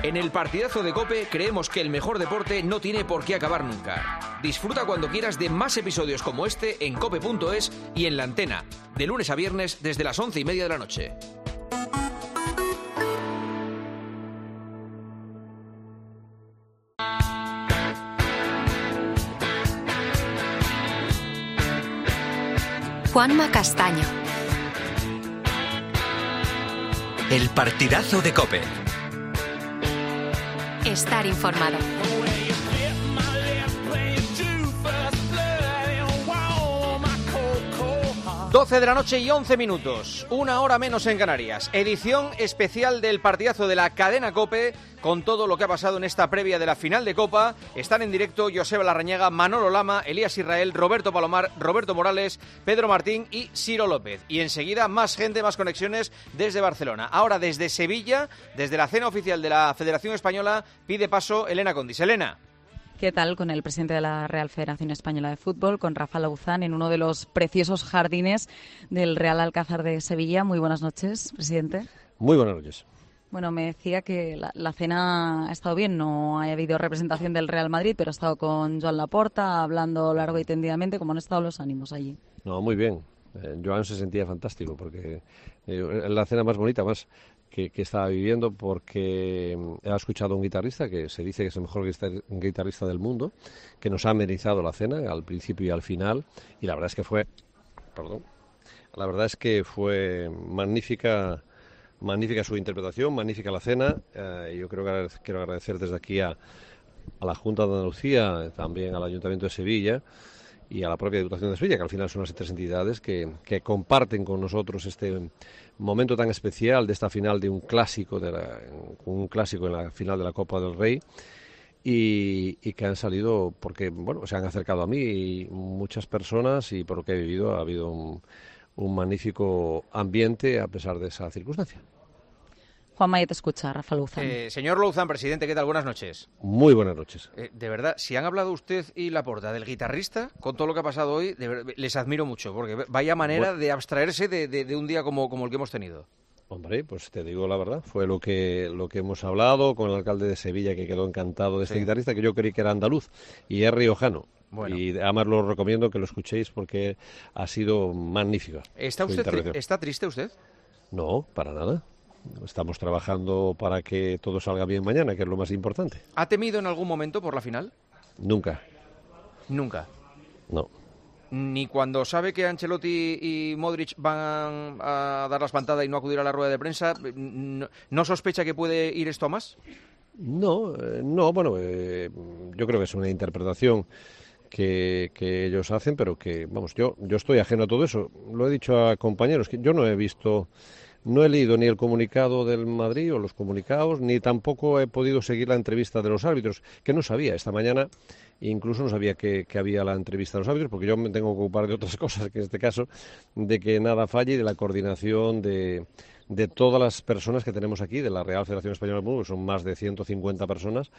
En el partidazo de COPE creemos que el mejor deporte no tiene por qué acabar nunca. Disfruta cuando quieras de más episodios como este en cope.es y en La Antena, de lunes a viernes desde las 11:30 de la noche. Juanma Castaño. El partidazo de COPE. Estar informado. 12 de la noche y 11 minutos, una hora menos en Canarias. Edición especial del partidazo de la cadena COPE, con todo lo que ha pasado en esta previa de la final de Copa. Están en directo Joseba Larrañaga, Manolo Lama, Elías Israel, Roberto Palomar, Roberto Morales, Pedro Martín y Ciro López. Y enseguida más gente, más conexiones desde Barcelona. Ahora desde Sevilla, desde la cena oficial de la Federación Española, pide paso Elena Condis. Elena. ¿Qué tal? Con el presidente de la Real Federación Española de Fútbol, con Rafa Lauzán, en uno de los preciosos jardines del Real Alcázar de Sevilla. Muy buenas noches, presidente. Muy buenas noches. Bueno, me decía que la cena ha estado bien, no ha habido representación del Real Madrid, pero ha estado con Joan Laporta, hablando largo y tendidamente. ¿Cómo han estado los ánimos allí? No, muy bien. Joan se sentía fantástico, porque la cena más bonita, más que estaba viviendo, porque ha escuchado a un guitarrista que se dice que es el mejor guitarrista del mundo, que nos ha amenizado la cena al principio y al final, y la verdad es que fue magnífica su interpretación, magnífica la cena. Yo quiero agradecer desde aquí a la Junta de Andalucía, también al Ayuntamiento de Sevilla y a la propia Diputación de Sevilla, que al final son las tres entidades que comparten con nosotros este momento tan especial de esta final de un clásico en la final de la Copa del Rey, y que han salido porque, bueno, se han acercado a mí y muchas personas, y por lo que he vivido ha habido un magnífico ambiente a pesar de esa circunstancia. Juanma, ya te escucha, Rafa Lauzán. Señor Lauzán, presidente, ¿qué tal? Buenas noches. Muy buenas noches. De verdad, si han hablado usted y Laporta del guitarrista, con todo lo que ha pasado hoy, les admiro mucho, porque vaya manera de abstraerse de un día como el que hemos tenido. Hombre, pues te digo la verdad, fue lo que hemos hablado con el alcalde de Sevilla, que quedó encantado de este guitarrista, que yo creí que era andaluz y es riojano. Bueno. Y además lo recomiendo que lo escuchéis porque ha sido magnífica. ¿Está triste usted? No, para nada. Estamos trabajando para que todo salga bien mañana, que es lo más importante. ¿Ha temido en algún momento por la final? Nunca. ¿Nunca? No. ¿Ni cuando sabe que Ancelotti y Modric van a dar la espantada y no acudir a la rueda de prensa, no sospecha que puede ir esto a más? No, bueno, yo creo que es una interpretación que ellos hacen, pero que, vamos, yo estoy ajeno a todo eso. Lo he dicho a compañeros, que yo no he leído ni el comunicado del Madrid o los comunicados, ni tampoco he podido seguir la entrevista de los árbitros, que no sabía. Esta mañana incluso no sabía que había la entrevista de los árbitros, porque yo me tengo que ocupar de otras cosas, que en este caso, de que nada falle y de la coordinación de todas las personas que tenemos aquí, de la Real Federación Española de Fútbol, que son más de 150 personas,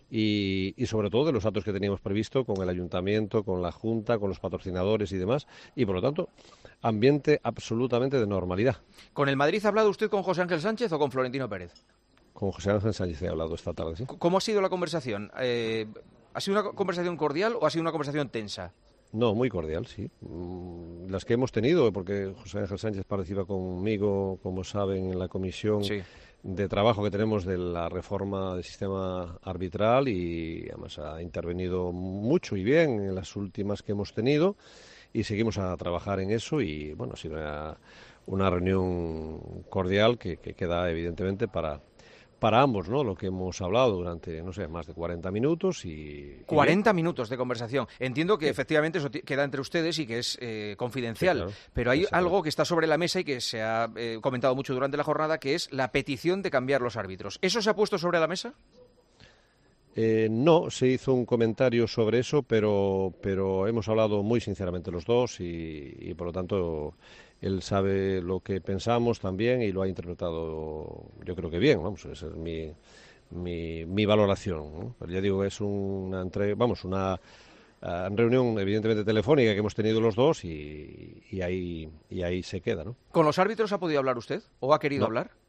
y sobre todo de los actos que teníamos previsto con el Ayuntamiento, con la Junta, con los patrocinadores y demás, y por lo tanto, ambiente absolutamente de normalidad. ¿Con el Madrid ha hablado usted con José Ángel Sánchez o con Florentino Pérez? Con José Ángel Sánchez he hablado esta tarde, sí. ¿Cómo ha sido la conversación? ¿Ha sido una conversación cordial o ha sido una conversación tensa? No, muy cordial, sí. Las que hemos tenido, porque José Ángel Sánchez participa conmigo, como saben, en la comisión de trabajo que tenemos de la reforma del sistema arbitral, y además ha intervenido mucho y bien en las últimas que hemos tenido, y seguimos a trabajar en eso, y bueno, ha sido una reunión cordial que queda evidentemente para ambos, ¿no? Lo que hemos hablado durante, más de 40 minutos y... 40 minutos de conversación. Entiendo que efectivamente eso queda entre ustedes y que es confidencial, sí, claro. Pero hay algo que está sobre la mesa y que se ha comentado mucho durante la jornada, que es la petición de cambiar los árbitros. ¿Eso se ha puesto sobre la mesa? No, se hizo un comentario sobre eso, pero hemos hablado muy sinceramente los dos y por lo tanto él sabe lo que pensamos también y lo ha interpretado, yo creo que bien, vamos, esa es mi valoración, ¿no? Pero ya digo, es una reunión evidentemente telefónica que hemos tenido los dos y ahí se queda, ¿no? ¿Con los árbitros ha podido hablar usted o ha querido hablar?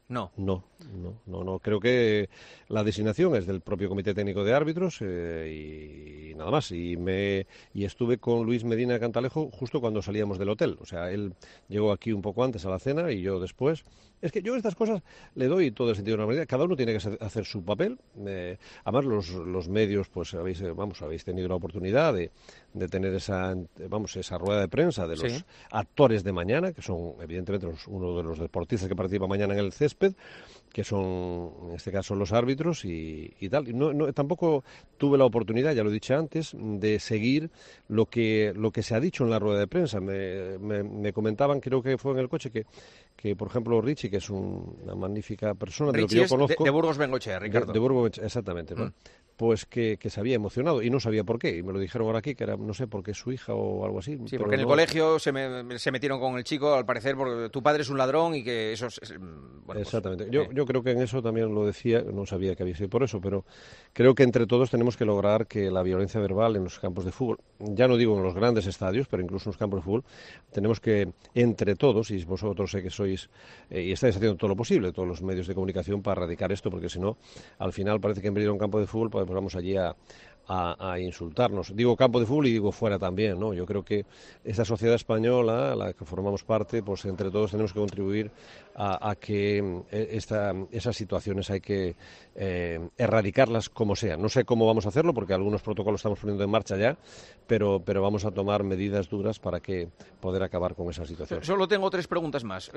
No. No. Creo que la designación es del propio Comité Técnico de Árbitros y nada más. Y estuve con Luis Medina Cantalejo justo cuando salíamos del hotel. O sea, él llegó aquí un poco antes a la cena y yo después. Es que yo estas cosas le doy todo el sentido de normalidad. Cada uno tiene que hacer su papel. Además, los medios, pues habéis tenido la oportunidad de tener esa rueda de prensa de los actores de mañana, que son evidentemente uno de los deportistas que participa mañana en el césped, que son en este caso los árbitros y tal. Tampoco tuve la oportunidad, ya lo he dicho antes, de seguir lo que se ha dicho en la rueda de prensa. Me comentaban, creo que fue en el coche, que por ejemplo Richie, que es una magnífica persona, de lo que yo conozco, de Burgos Bengoechea, Ricardo. De Burgos Bengoechea, exactamente. Pues que se había emocionado y no sabía por qué. Y me lo dijeron ahora aquí, que era, no sé, porque es su hija o algo así. Sí, porque en el colegio se metieron con el chico, al parecer, porque tu padre es un ladrón y que eso es... Bueno, exactamente. Pues, yo creo que en eso también lo decía, no sabía que había sido por eso, pero creo que entre todos tenemos que lograr que la violencia verbal en los campos de fútbol, ya no digo en los grandes estadios, pero incluso en los campos de fútbol, tenemos que, entre todos, y vosotros sé que sois, y estáis haciendo todo lo posible, todos los medios de comunicación, para erradicar esto, porque si no, al final parece que en vez de ir a un campo de fútbol, pues vamos allí a insultarnos. Digo campo de fútbol y digo fuera también, ¿no? Yo creo que esta sociedad española, a la que formamos parte, pues entre todos tenemos que contribuir a que esas situaciones hay que erradicarlas como sea. No sé cómo vamos a hacerlo, porque algunos protocolos estamos poniendo en marcha ya, pero vamos a tomar medidas duras para poder acabar con esa situación. Solo tengo 3 preguntas más.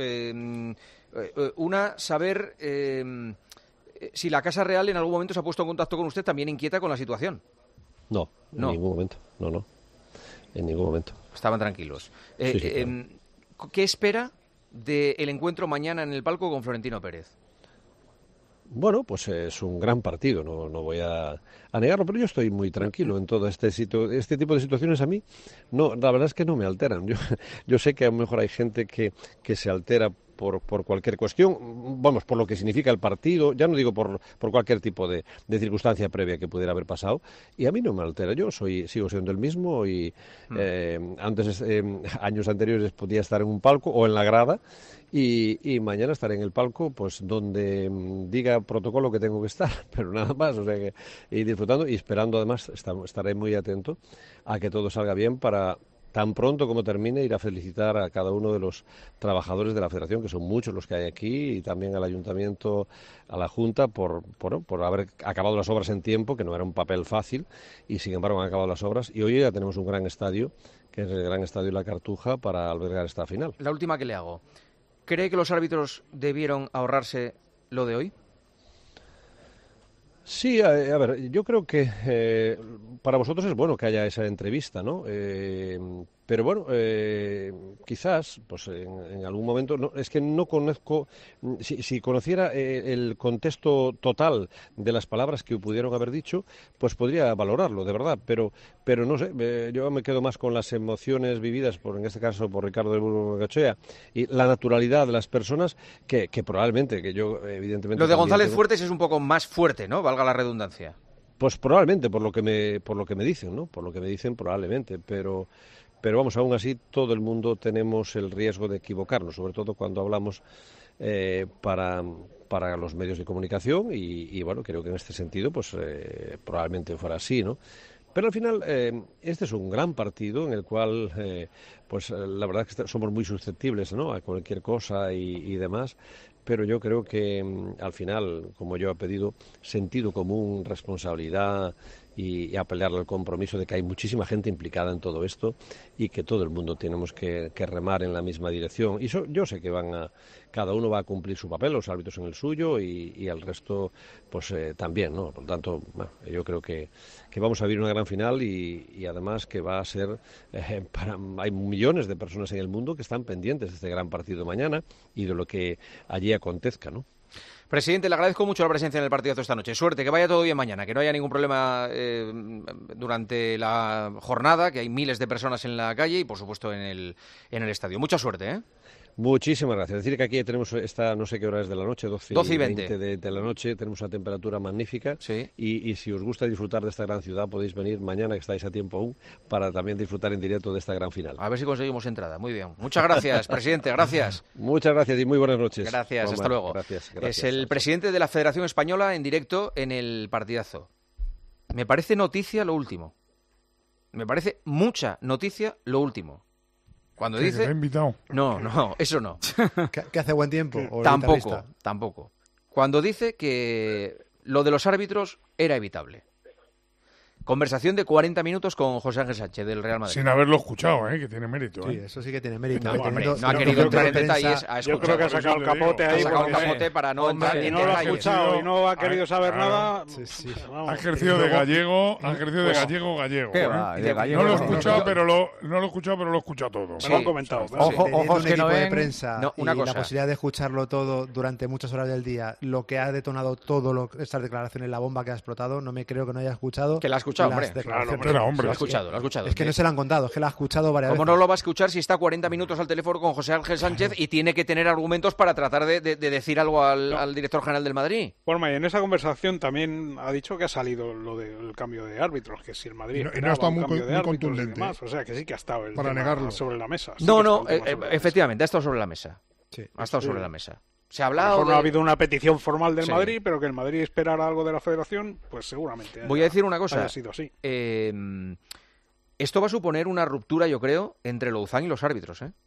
Una, saber si la Casa Real en algún momento se ha puesto en contacto con usted, también inquieta con la situación. No, en ningún momento. No, en ningún momento. Estaban tranquilos. Sí, claro. ¿Qué espera del encuentro mañana en el palco con Florentino Pérez? Bueno, pues es un gran partido, no voy a negarlo, pero yo estoy muy tranquilo en todo este tipo de situaciones. A mí, no, la verdad es que no me alteran. Yo sé que a lo mejor hay gente que se altera por cualquier cuestión, vamos, por lo que significa el partido, ya no digo por cualquier tipo de circunstancia previa que pudiera haber pasado, y a mí no me altera. Yo sigo siendo el mismo y antes, años anteriores, podía estar en un palco o en la grada, y mañana estaré en el palco, pues donde diga protocolo que tengo que estar, pero nada más, o sea que ir disfrutando y esperando. Además, estaré muy atento a que todo salga bien para tan pronto como termine ir a felicitar a cada uno de los trabajadores de la Federación, que son muchos los que hay aquí, y también al Ayuntamiento, a la Junta, por haber acabado las obras en tiempo, que no era un papel fácil, y sin embargo han acabado las obras, y hoy ya tenemos un gran estadio, que es el Gran Estadio La Cartuja, para albergar esta final. La última que le hago. ¿Cree que los árbitros debieron ahorrarse lo de hoy? Sí, a ver, yo creo que para vosotros es bueno que haya esa entrevista, ¿no? Pero bueno, quizás, pues en algún momento, es que no conozco, si conociera el contexto total de las palabras que pudieron haber dicho, pues podría valorarlo, de verdad, pero no sé, yo me quedo más con las emociones vividas, en este caso por Ricardo de Burgos Bengoechea, y la naturalidad de las personas que probablemente, que yo evidentemente... Lo de González Fuertes es un poco más fuerte, ¿no? Valga la redundancia. Pues probablemente, por lo que me dicen, ¿no? Por lo que me dicen, probablemente, pero vamos, aún así todo el mundo tenemos el riesgo de equivocarnos, sobre todo cuando hablamos para los medios de comunicación y bueno, creo que en este sentido pues probablemente fuera así, ¿no? Pero al final este es un gran partido en el cual pues la verdad es que somos muy susceptibles, ¿no?, a cualquier cosa y demás, pero yo creo que al final, como yo he pedido, sentido común, responsabilidad y apelarle al compromiso de que hay muchísima gente implicada en todo esto y que todo el mundo tenemos que remar en la misma dirección. Y yo sé que cada uno va a cumplir su papel, los árbitros en el suyo y el resto pues también, ¿no? Por lo tanto, bueno, yo creo que vamos a vivir una gran final y además que va a ser hay millones de personas en el mundo que están pendientes de este gran partido mañana y de lo que allí acontezca, ¿no? Presidente, le agradezco mucho la presencia en el partidazo esta noche. Suerte, que vaya todo bien mañana, que no haya ningún problema durante la jornada, que hay miles de personas en la calle y, por supuesto, en el estadio. Mucha suerte, ¿eh? Muchísimas gracias. Decir que aquí tenemos esta, no sé qué hora es de la noche, 12 y 20 de la noche, tenemos una temperatura magnífica. Sí. Y si os gusta disfrutar de esta gran ciudad, podéis venir mañana, que estáis a tiempo aún, para también disfrutar en directo de esta gran final. A ver si conseguimos entrada. Muy bien. Muchas gracias, presidente. Gracias. Muchas gracias y muy buenas noches. Gracias. Juanma, Hasta luego. Gracias. Es el presidente de la Federación Española en directo en el partidazo. Me parece noticia lo último. Me parece mucha noticia lo último. Cuando dice... ¿Que te ha invitado? No, eso no. ¿Que hace buen tiempo? ¿O Tampoco. Cuando dice que lo de los árbitros era evitable. Conversación de 40 minutos con José Ángel Sánchez del Real Madrid. Sin haberlo escuchado, que tiene mérito. Sí, eso sí que tiene mérito. No, hombre, no ha querido entrar en detalles. Yo creo que ha sacado el capote ahí. Ha sacado el capote para no entrar en no lo ha detalles. escuchado y no ha querido saber nada. Sí. Ha ejercido de gallego, gallego. ¿Qué va? De gallego. No lo he escuchado, pero lo he escuchado todo. Me lo han comentado. Ojos que no de ven. prensa No, una y cosa. la posibilidad de escucharlo todo durante muchas horas del día, lo que ha detonado estas declaraciones, la bomba que ha explotado, no me creo que no haya escuchado. Que la ha escuchado, las hombre. declaraciones. Claro, hombre. Lo ha escuchado. Es que no se lo han contado, es que lo ha escuchado varias ¿Cómo veces. no lo va a escuchar si está 40 minutos al teléfono con José Ángel Sánchez y tiene que tener argumentos para tratar de decir algo al director general del Madrid? Juanma, y en esa conversación también ha dicho que ha salido lo del cambio de árbitros, que si el Madrid Y no esperaba está un muy cambio de árbitros y contundente, demás. O sea, que sí que ha estado el para tema negarlo. sobre la mesa. Sí No, que está el tema sobre la efectivamente, ha estado sobre la mesa. Sí. Ha estado sobre la mesa. Se ha mesa. A lo hablado mejor no de... ha habido una petición formal del Sí. Madrid, pero que el Madrid esperara algo de la Federación, pues seguramente Voy a decir una cosa. haya sido así. Esto va a suponer una ruptura, yo creo, entre Louzán y los árbitros, ¿eh?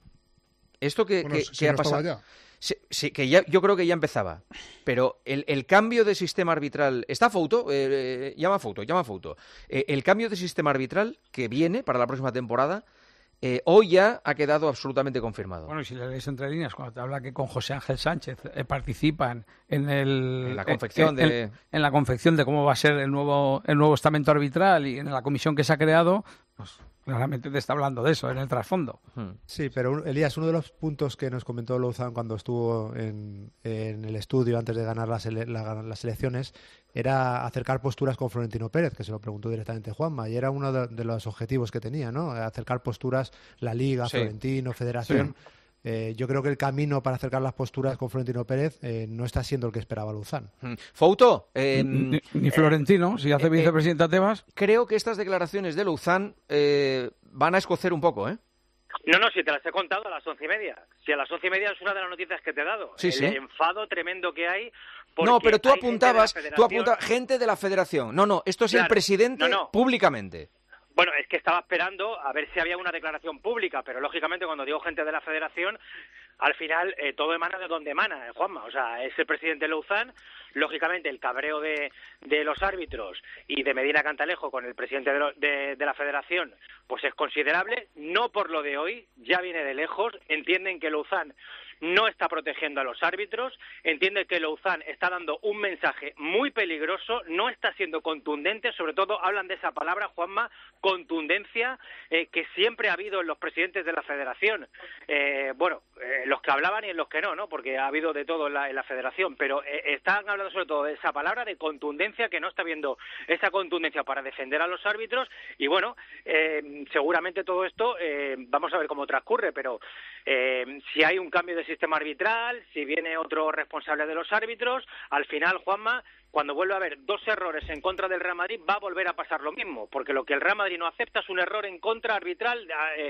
Esto que Si ha no estaba pasado... ya. Sí, que yo creo que ya empezaba. Pero el cambio de sistema arbitral... ¿Está Fouto? Llama a Fouto. El cambio de sistema arbitral que viene para la próxima temporada, hoy ya ha quedado absolutamente confirmado. Bueno, y si le lees entre líneas, cuando te habla que con José Ángel Sánchez participan en la confección en la confección de cómo va a ser el nuevo estamento arbitral y en la comisión que se ha creado, pues claramente te está hablando de eso en el trasfondo. Sí, pero Elías, uno de los puntos que nos comentó Louzán cuando estuvo en el estudio antes de ganar las elecciones era acercar posturas con Florentino Pérez, que se lo preguntó directamente Juanma, y era uno de los objetivos que tenía, ¿no? Acercar posturas, la Liga, Sí. Florentino, Federación. Yo creo que el camino para acercar las posturas con Florentino Pérez no está siendo el que esperaba Louzán. Fouto, Ni Florentino, si hace vicepresidente a Tebas. creo que estas declaraciones de Louzán van a escocer un poco, ¿eh? No, si te las he contado a las 11:30. Si a las 11:30 es una de las noticias que te he dado. Sí, sí. El enfado tremendo que hay. No, pero tú hay gente de la apuntabas gente de la Federación. No, esto es el Claro. presidente No. públicamente. Bueno, es que estaba esperando a ver si había una declaración pública, pero lógicamente cuando digo gente de la Federación, al final todo emana de donde emana, Juanma. O sea, es el presidente Louzán. Lógicamente el cabreo de los árbitros y de Medina Cantalejo con el presidente de la Federación pues es considerable, no por lo de hoy, ya viene de lejos. Entienden que Louzán no está protegiendo a los árbitros, entiende que Louzán está dando un mensaje muy peligroso, no está siendo contundente, sobre todo hablan de esa palabra, Juanma, contundencia, que siempre ha habido en los presidentes de la Federación. Los que hablaban y en los que no, porque ha habido de todo en la Federación, pero están hablando sobre todo de esa palabra de contundencia, que no está viendo esa contundencia para defender a los árbitros, y bueno, seguramente todo esto, vamos a ver cómo transcurre, pero si hay un cambio de sistema arbitral, si viene otro responsable de los árbitros, al final, Juanma, cuando vuelve a haber dos errores en contra del Real Madrid, va a volver a pasar lo mismo, porque lo que el Real Madrid no acepta es un error en contra arbitral,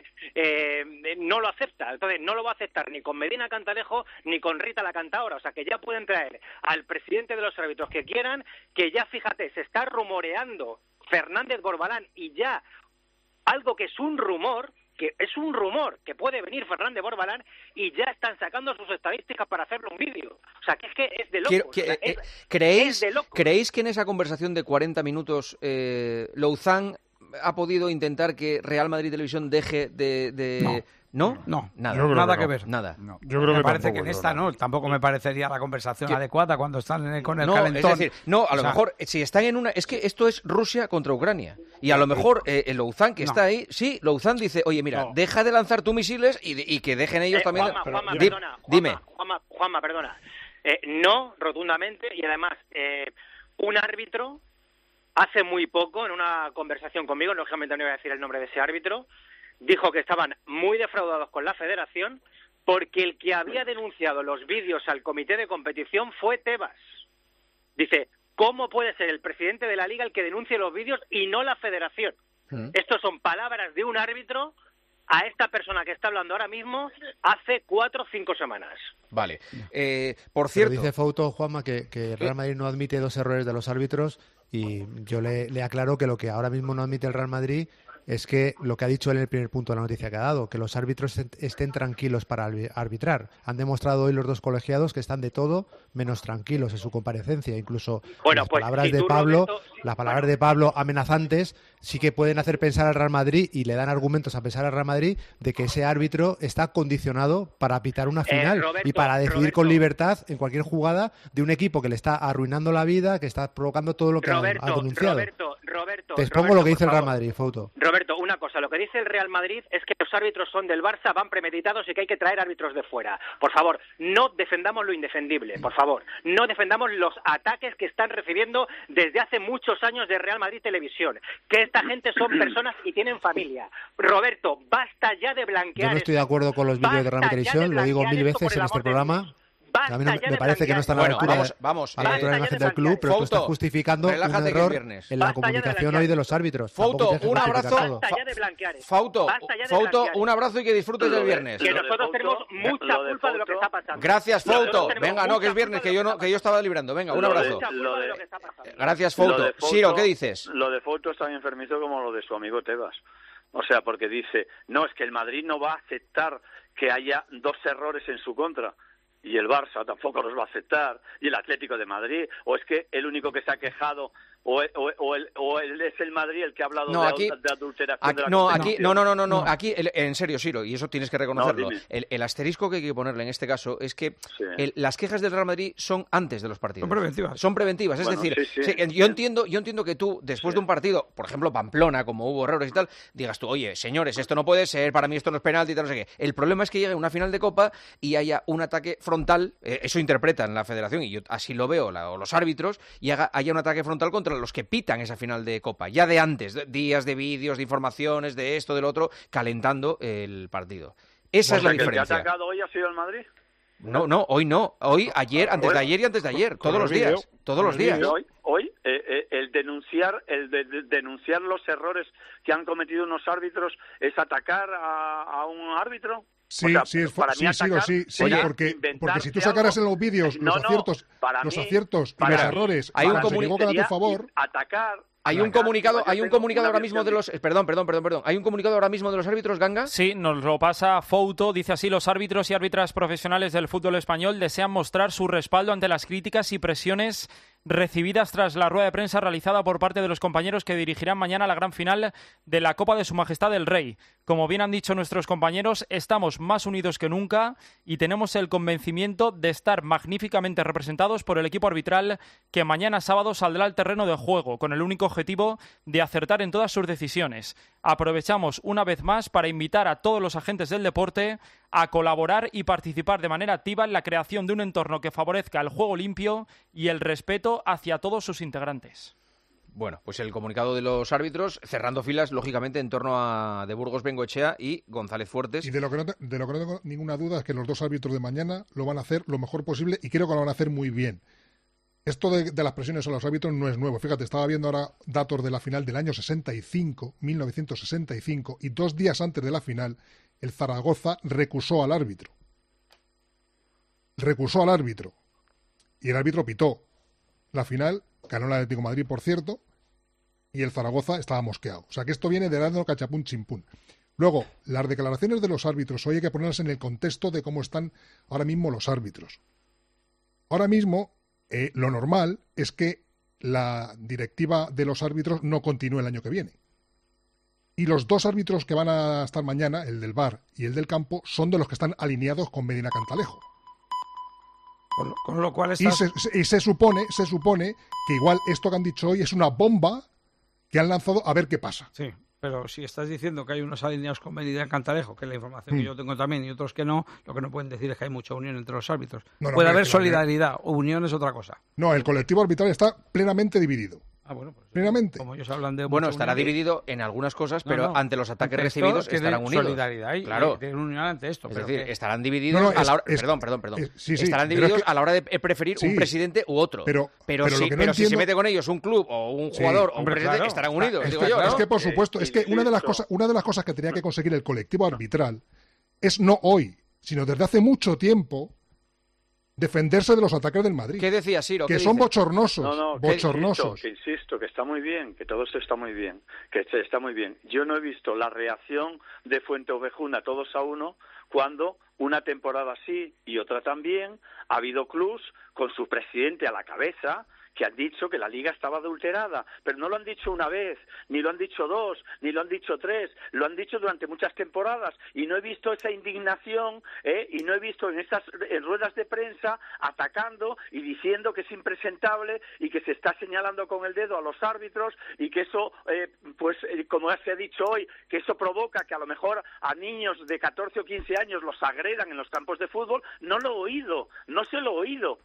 no lo acepta, entonces no lo va a aceptar ni con Medina Cantalejo ni con Rita la Cantaora, o sea que ya pueden traer al presidente de los árbitros que quieran, que ya, fíjate, se está rumoreando Fernández Borbalán, y ya algo que es un rumor, que puede venir Fernández Borbalán, y ya están sacando sus estadísticas para hacerle un vídeo. O sea, que es de locos. ¿Creéis que en esa conversación de 40 minutos Louzán ha podido intentar que Real Madrid Televisión deje de... ¿No? No, nada que ver. Nada. No. Yo creo me que parece que tampoco, en esta yo creo. Tampoco me parecería la conversación ¿Qué? adecuada cuando están con el No, calentón. es decir, a lo mejor, si están en una... Es que esto es Rusia contra Ucrania. Y a lo mejor el Louzán, que está ahí, sí, Louzán dice, oye, mira, deja de lanzar tus misiles y que dejen ellos también... Juanma, perdona. No, rotundamente, y además, un árbitro, hace muy poco, en una conversación conmigo, lógicamente no voy a decir el nombre de ese árbitro, dijo que estaban muy defraudados con la Federación porque el que había denunciado los vídeos al comité de competición fue Tebas. Dice, ¿cómo puede ser el presidente de la Liga el que denuncie los vídeos y no la federación? Estos son palabras de un árbitro a esta persona que está hablando ahora mismo hace 4 o 5 semanas. Vale. Por cierto... Pero dice Fouto, Juanma, que el Real Madrid no admite 2 errores de los árbitros, y yo le aclaro que lo que ahora mismo no admite el Real Madrid es que lo que ha dicho él en el primer punto de la noticia que ha dado, que los árbitros estén tranquilos para arbitrar. Han demostrado hoy los 2 colegiados que están de todo menos tranquilos en su comparecencia. Incluso las palabras de Pablo, las palabras de Pablo amenazantes sí que pueden hacer pensar al Real Madrid, y le dan argumentos a pensar al Real Madrid de que ese árbitro está condicionado para pitar una final y para decidir con libertad en cualquier jugada de un equipo que le está arruinando la vida, que está provocando todo lo que ha denunciado. Te expongo lo que dice el Real Madrid, Fouto. Roberto, una cosa, lo que dice el Real Madrid es que los árbitros son del Barça, van premeditados y que hay que traer árbitros de fuera. Por favor, no defendamos lo indefendible, por favor. No defendamos los ataques que están recibiendo desde hace muchos años de Real Madrid Televisión. Que esta gente son personas y tienen familia. Roberto, basta ya de blanquear. Yo no estoy de acuerdo con los vídeos de Real Madrid Televisión, lo digo 1000 veces en este programa. A mí me parece que no están a la altura de la imagen del club, pero tú estás justificando un error en la comunicación hoy de los árbitros. Fouto, un abrazo. Fouto, un abrazo y que disfrutes del viernes. Que nosotros tenemos mucha culpa de lo que está pasando. Gracias, Fouto. Venga, no, que es viernes, que yo estaba librando. Venga, un abrazo. Gracias, Fouto. Siro, ¿qué dices? Lo de Fouto es tan enfermizo como lo de su amigo Tebas. O sea, porque dice, no, es que el Madrid no va a aceptar que haya 2 errores en su contra. Y el Barça tampoco los va a aceptar, y el Atlético de Madrid, o es que el único que se ha quejado, o él es el Madrid el que ha hablado de adulteración de la competición. No, aquí, en serio, Siro, y eso tienes que reconocerlo, el asterisco que hay que ponerle en este caso es que las quejas del Real Madrid son antes de los partidos. Son preventivas, es decir, yo entiendo que tú, después de un partido, por ejemplo, Pamplona, como hubo errores y tal, digas tú, oye, señores, esto no puede ser, para mí esto no es penalti y tal, no sé qué. El problema es que llegue una final de Copa y haya un ataque frontal, eso interpretan la Federación, y yo así lo veo, o los árbitros, y haya un ataque frontal contra los que pitan esa final de Copa, ya de antes, días de vídeos, de informaciones, de esto, del otro, calentando el partido. Esa es la diferencia. ¿El que ha atacado hoy ha sido el Madrid? No, hoy no. Hoy, ayer, antes de ayer y antes de ayer. Todos los días. Hoy, el denunciar los errores que han cometido unos árbitros es atacar a un árbitro. Sí, porque si tú sacaras en los vídeos los aciertos y los errores, hay un comunicado a tu favor. Hay un comunicado ahora mismo de los... Perdón. ¿Hay un comunicado ahora mismo de los árbitros, Ganga? Sí, nos lo pasa Fouto. Dice así: los árbitros y árbitras profesionales del fútbol español desean mostrar su respaldo ante las críticas y presiones recibidas tras la rueda de prensa realizada por parte de los compañeros que dirigirán mañana la gran final de la Copa de Su Majestad el Rey. Como bien han dicho nuestros compañeros, estamos más unidos que nunca y tenemos el convencimiento de estar magníficamente representados por el equipo arbitral que mañana sábado saldrá al terreno de juego con el único objetivo de acertar en todas sus decisiones. Aprovechamos una vez más para invitar a todos los agentes del deporte a colaborar y participar de manera activa en la creación de un entorno que favorezca el juego limpio y el respeto hacia todos sus integrantes. Bueno, pues el comunicado de los árbitros, cerrando filas, lógicamente, en torno a de Burgos Bengoechea y González Fuertes. Y de lo que no tengo ninguna duda es que los 2 árbitros de mañana lo van a hacer lo mejor posible, y creo que lo van a hacer muy bien. Esto de las presiones a los árbitros no es nuevo. Fíjate, estaba viendo ahora datos de la final del año 1965, y 2 días antes de la final, el Zaragoza recusó al árbitro. Y el árbitro pitó. La final ganó el Atlético de Madrid, por cierto, y el Zaragoza estaba mosqueado. O sea que esto viene de dando cachapún chimpún. Luego, las declaraciones de los árbitros hoy hay que ponerlas en el contexto de cómo están ahora mismo los árbitros. Ahora mismo, lo normal es que la directiva de los árbitros no continúe el año que viene. Y los 2 árbitros que van a estar mañana, el del VAR y el del campo, son de los que están alineados con Medina Cantalejo. Con lo cual y se supone que igual esto que han dicho hoy es una bomba que han lanzado a ver qué pasa. Sí, pero si estás diciendo que hay unos alineados con Medina Cantalejo, que es la información que yo tengo también, y otros que no, lo que no pueden decir es que hay mucha unión entre los árbitros. Puede haber solidaridad, o unión es otra cosa. No, el colectivo arbitral está plenamente dividido. plenamente. Como ellos hablan de Bueno, mucha estará unión, dividido en algunas cosas, pero ante los ataques ante esto, recibidos que estarán de unidos. solidaridad Claro. de unión ante esto. Es pero decir, que- estarán divididos a la hora... Perdón. sí, estarán pero divididos es que- a la hora de preferir un Sí. presidente u otro. Pero lo si, que no pero si se entiendo- mete con ellos un club o un Sí, jugador o un hombre, presidente, claro. estarán unidos, digo Es yo, ¿no? que, por supuesto, es que una de las cosas que tenía que conseguir el colectivo arbitral es no hoy, sino desde hace mucho tiempo, defenderse de los ataques del Madrid. ¿Qué decía Siro? Que ¿Qué son dice? bochornosos. No, bochornosos. que insisto, que está muy bien, que todo esto está muy bien, está muy bien. Yo no he visto la reacción de Fuenteovejuna todos a uno cuando una temporada sí y otra también ha habido clubs con su presidente a la cabeza que han dicho que la liga estaba adulterada, pero no lo han dicho una vez, ni lo han dicho dos, ni lo han dicho tres, lo han dicho durante muchas temporadas y no he visto esa indignación y no he visto en ruedas de prensa atacando y diciendo que es impresentable y que se está señalando con el dedo a los árbitros y que eso, como se ha dicho hoy, que eso provoca que a lo mejor a niños de 14 o 15 años los agredan en los campos de fútbol. No lo he oído, no se lo he oído.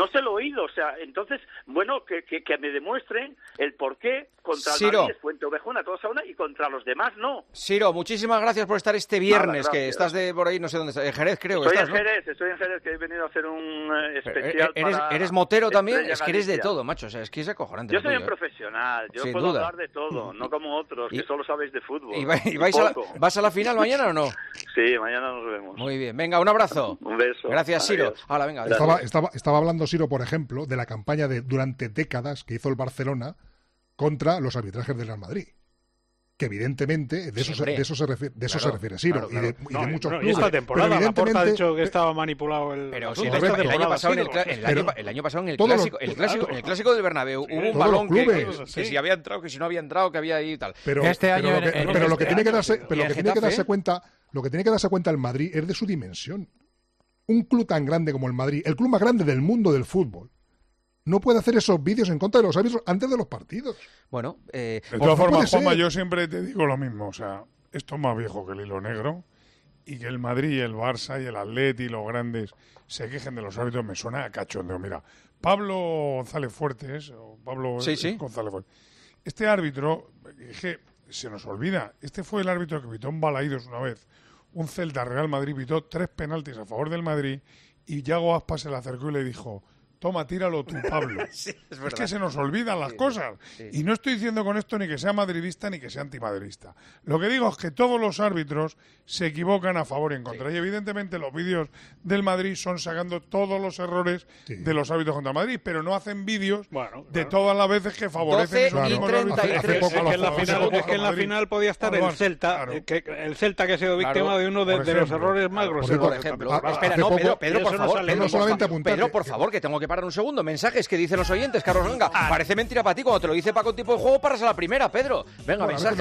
O sea, entonces, bueno, que me demuestren el porqué contra el Siro. Madrid, Fuenteovejuna, todos a una, y contra los demás no. Siro, muchísimas gracias por estar este viernes, Nada, que gracias. estás de por ahí, no sé dónde estás, en Jerez creo que Estoy estás, en Jerez, que he venido a hacer un Pero, especial para... ¿Eres motero también? Estrella Es que eres de Galicia. todo, macho, o sea, es que es acojonante. Yo lo soy un tuyo, ¿eh? profesional, yo Sin puedo duda. hablar de todo, no como otros, que solo sabéis de fútbol. ¿Y vas a la final mañana o no? Sí, mañana nos vemos. Muy bien, venga, un abrazo. Un beso. Gracias, Siro. Adiós. Hala, venga. Estaba hablando Siro, por ejemplo, de la campaña durante décadas que hizo el Barcelona contra los arbitrajes del Real Madrid. Que evidentemente de eso se refiere Siro y de muchos clubes. Y esta temporada Pero Laporta ha evidentemente- dicho que estaba manipulado el Pero asunto. si Esta el año temporada pasado en ha sido. el año pasado en el todos los- clásico, en el clásico del Bernabéu hubo un todos balón los clubes. que si había entrado, que si no había entrado, que había ahí y tal. Pero, Este año pero lo que tiene que darse, ¿Y el Getafe? lo que tiene que darse cuenta el Madrid es de su dimensión. Un club tan grande como el Madrid, el club más grande del mundo del fútbol, no puede hacer esos vídeos en contra de los árbitros antes de los partidos. Bueno, de no todas puede formas, Juanma, ser. yo siempre te digo lo mismo. O sea, esto es más viejo que el hilo negro. Y que el Madrid y el Barça y el Atleti y los grandes se quejen de los árbitros me suena a cachondeo. Mira, Pablo González Fuertes, o Pablo Sí. González Fuertes, este árbitro, es que se nos olvida, este fue el árbitro que pitó en Balaídos una vez. Un Celta Real Madrid pitó 3 penaltis a favor del Madrid y Yago Aspas se le acercó y le dijo: toma, tíralo tú, Pablo. Sí, es Es que se nos olvidan las cosas. sí. Y no estoy diciendo con esto ni que sea madridista ni que sea antimadridista. Lo que digo es que todos los árbitros se equivocan a favor y en contra. Y evidentemente los vídeos del Madrid son sacando todos los errores de los árbitros contra el Madrid, pero no hacen vídeos de todas las veces que favorecen 12 y esos mismos 33. árbitros. Es que en la final podía estar el Celta, el Celta que ha sido víctima de uno de los errores más groseros. Por ejemplo. Espera, no, Pedro, por favor. Pedro, por favor, que tengo que parar un segundo. Mensajes que dicen los oyentes, Carlos, venga. Parece mentira para ti cuando te lo dice Paco en tipo de juego, paras a la primera, Pedro. Venga, mensajes.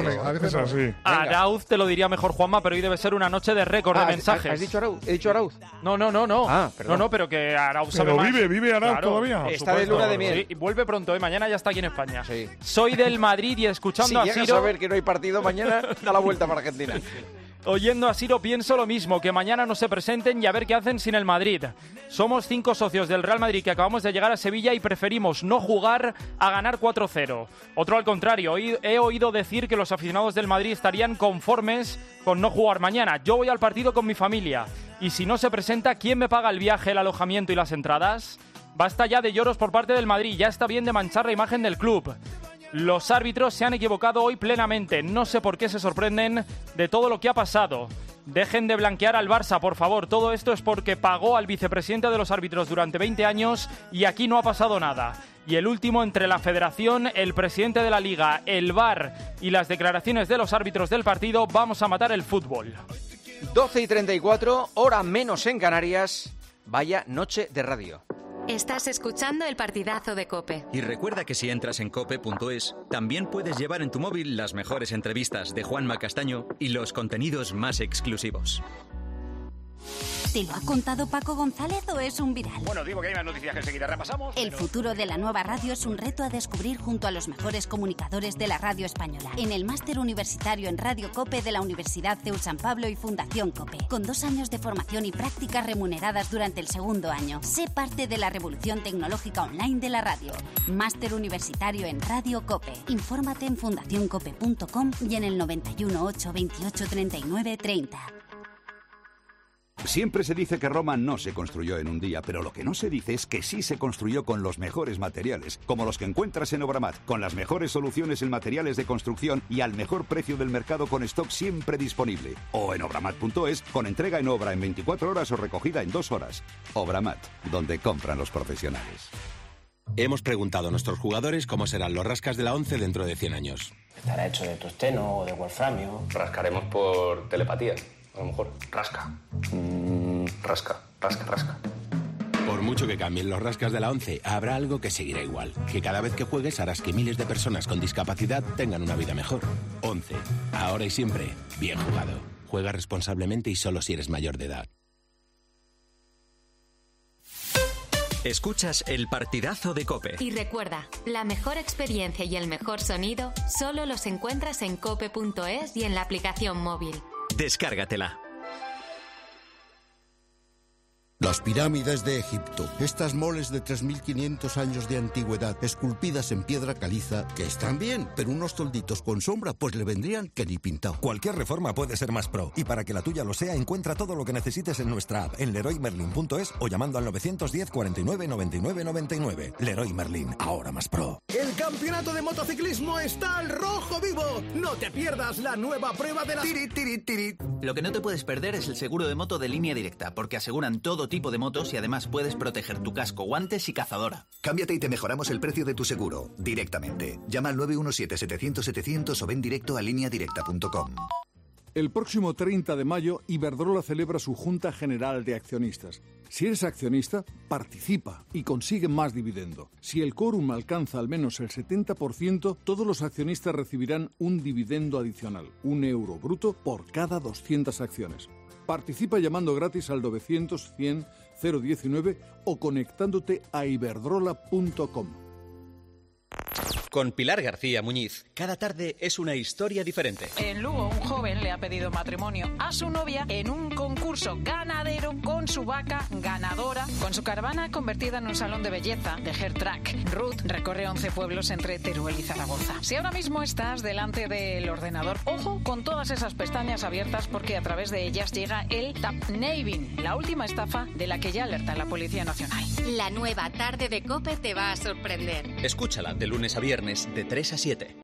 Arauz te lo diría mejor, Juanma, pero hoy debe ser una noche de récord de mensajes. ¿Has dicho Arauz? ¿He dicho Arauz? No. Ah, perdón. No, pero que Arauz sabe Pero más. vive Arauz todavía. Por Está de supuesto. luna de miel. Sí, y vuelve pronto, mañana ya está aquí en España. Sí. Soy del Madrid y escuchando Si a llegas Siro... a ver que no hay partido mañana, da la vuelta para Argentina. Oyendo a Siro pienso lo mismo, que mañana no se presenten y a ver qué hacen sin el Madrid. Somos 5 socios del Real Madrid que acabamos de llegar a Sevilla y preferimos no jugar a ganar 4-0. Otro al contrario, he oído decir que los aficionados del Madrid estarían conformes con no jugar mañana. Yo voy al partido con mi familia y si no se presenta, ¿quién me paga el viaje, el alojamiento y las entradas? Basta ya de lloros por parte del Madrid, ya está bien de manchar la imagen del club. Los árbitros se han equivocado hoy plenamente. No sé por qué se sorprenden de todo lo que ha pasado. Dejen de blanquear al Barça, por favor. Todo esto es porque pagó al vicepresidente de los árbitros durante 20 años y aquí no ha pasado nada. Y el último, entre la Federación, el presidente de la Liga, el VAR y las declaraciones de los árbitros del partido, vamos a matar el fútbol. 12 y 34, hora menos en Canarias. Vaya noche de radio. Estás escuchando el partidazo de COPE. Y recuerda que si entras en cope.es, también puedes llevar en tu móvil las mejores entrevistas de Juanma Castaño y los contenidos más exclusivos. ¿Te lo ha contado Paco González o es un viral? Bueno, digo que hay más noticias que enseguida repasamos. El futuro de la nueva radio es un reto a descubrir junto a los mejores comunicadores de la radio española. En el máster universitario en Radio COPE de la Universidad CEU San Pablo y Fundación COPE. Con 2 años de formación y prácticas remuneradas durante el segundo año. Sé parte de la revolución tecnológica online de la radio. Máster universitario en Radio COPE. Infórmate en fundacioncope.com y en el 91 8 28 39 30. Siempre se dice que Roma no se construyó en un día, pero lo que no se dice es que sí se construyó con los mejores materiales, como los que encuentras en Obramat, con las mejores soluciones en materiales de construcción y al mejor precio del mercado con stock siempre disponible. O en obramat.es, con entrega en obra en 24 horas o recogida en 2 horas. Obramat, donde compran los profesionales. Hemos preguntado a nuestros jugadores cómo serán los rascas de la ONCE dentro de 100 años. ¿Estará hecho de tungsteno o de wolframio? Rascaremos por telepatía. A lo mejor, rasca. Rasca. Por mucho que cambien los rascas de la ONCE, habrá algo que seguirá igual. Que cada vez que juegues harás que miles de personas con discapacidad tengan una vida mejor. ONCE. Ahora y siempre, bien jugado. Juega responsablemente y solo si eres mayor de edad. Escuchas el partidazo de COPE. Y recuerda, la mejor experiencia y el mejor sonido solo los encuentras en cope.es y en la aplicación móvil. Descárgatela. Las pirámides de Egipto, estas moles de 3.500 años de antigüedad, esculpidas en piedra caliza, que están bien, pero unos tolditos con sombra pues le vendrían que ni pintado. Cualquier reforma puede ser más pro, y para que la tuya lo sea, encuentra todo lo que necesites en nuestra app, en leroymerlin.es o llamando al 910 49 99 99. Leroy Merlin, ahora más pro. El campeonato de motociclismo está al rojo vivo. No te pierdas la nueva prueba de la... Tirit. Lo que no te puedes perder es el seguro de moto de Línea Directa, porque aseguran todo tipo de motos y además puedes proteger tu casco, guantes y cazadora. Cámbiate y te mejoramos el precio de tu seguro directamente. Llama al 917-700-700 o ven directo a lineadirecta.com. El próximo 30 de mayo, Iberdrola celebra su Junta General de Accionistas. Si eres accionista, participa y consigue más dividendo. Si el quórum alcanza al menos el 70%, todos los accionistas recibirán un dividendo adicional, €1 bruto por cada 200 acciones. Participa llamando gratis al 900 100 019 o conectándote a iberdrola.com. Con Pilar García Muñiz, cada tarde es una historia diferente. En Lugo, un joven le ha pedido matrimonio a su novia en un concurso ganadero con su vaca ganadora, con su caravana convertida en un salón de belleza de hair track. Ruth recorre 11 pueblos entre Teruel y Zaragoza. Si ahora mismo estás delante del ordenador, ojo con todas esas pestañas abiertas porque a través de ellas llega el tapnaving, la última estafa de la que ya alerta la Policía Nacional. La nueva tarde de COPE te va a sorprender. Escúchala de lunes a viernes de 3 a 7.